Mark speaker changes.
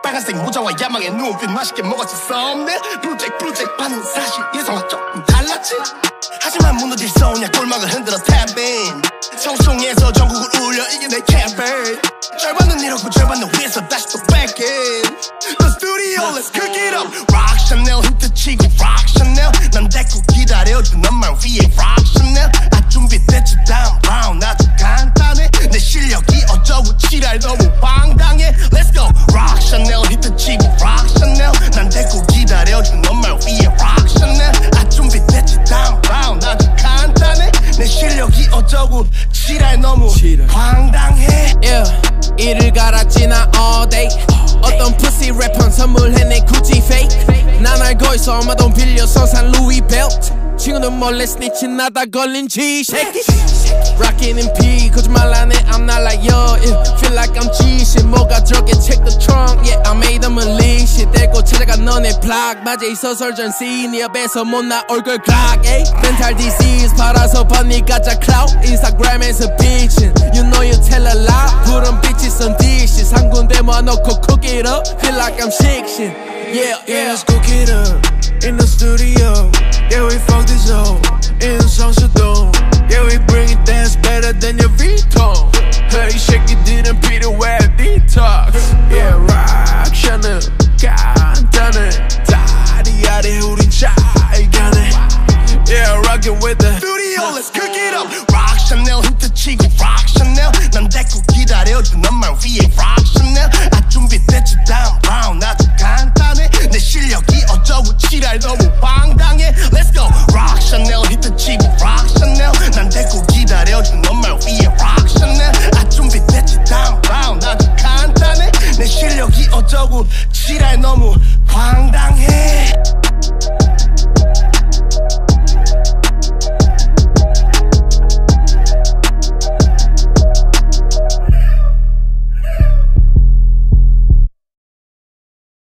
Speaker 1: 빨간색 모자와 야망의 눈빛 맛있게 먹었지 썸네 블루잭 반응 사실 예상과 조금 달랐지 하지만 무너질 수 없냐 골막을 흔들어 탑인 청송에서 전국을 울려 이게 내 캠페인 절반은 이렇고 절반은 위에서 다시 또 back in The studio let's cook it up Rock Chanel 히트 치고 Rock Chanel 난 데리고 기다려줘 넌말 위에 Rock Chanel 아 준비됐지 다음 라운드 아주 간단해 내 실력이 어쩌고 지랄 너무 황당해 Let's go Rock Chanel 히트 치고 Rock Chanel 난 데리고 기다려줘 넌말 위에 Rock Chanel 아 준비됐지 다음 라운드 아주 간단해 내 실력이 어쩌고 지랄 너무 황당해
Speaker 2: 이를 갈았지 나 all day 어떤 pussy 래퍼는 선물해내 구찌 fake 난 알고 있어 엄마 돈 빌려서 산 루이 벨트 친구는 몰래 스니치 나다 걸린 G-Shake Rockin' in P 거짓말 안 해 I'm not like yo Feel like I'm G-Shit 뭐가 저게 check the trunk Yeah I made them unleash it 데리고 찾아가 너네 블락 맞아 이 소설전시 네 옆에서 못나 얼굴 clock Mental disease 팔아서 번니 가짜 clout 인스타그램에서 bitchin' You know you tell a lie 푸른 빛이 선 dishes 한 군데 모아놓고 cook it up Feel like I'm shaking Yeah
Speaker 3: let's cook it up In the studio Yeah we fuck this up In 성수동 Yeah we bring it dance better than your VTON Hey shake it didn't be the way detox Yeah rock Chanel 간단해 다리아리 우린 잘 가네 Yeah rockin' with the
Speaker 1: Studio let's cook it up Rock Chanel 히트 치고 Rock Chanel 난 데리고 기다려줘 넌말 위에 Rock Chanel 아 준비됐지 다음 라운드 아주 간단해 내 실력이 어쩌고 지랄 너무 황당해 Let's go Rock Chanel 히트 치고 Rock Chanel 난 데리고 기다려줘 넌말 위에 Rock Chanel 아 준비됐지 다음 라운드 아주 간단해 내 실력이 어쩌고 지랄 너무 황당해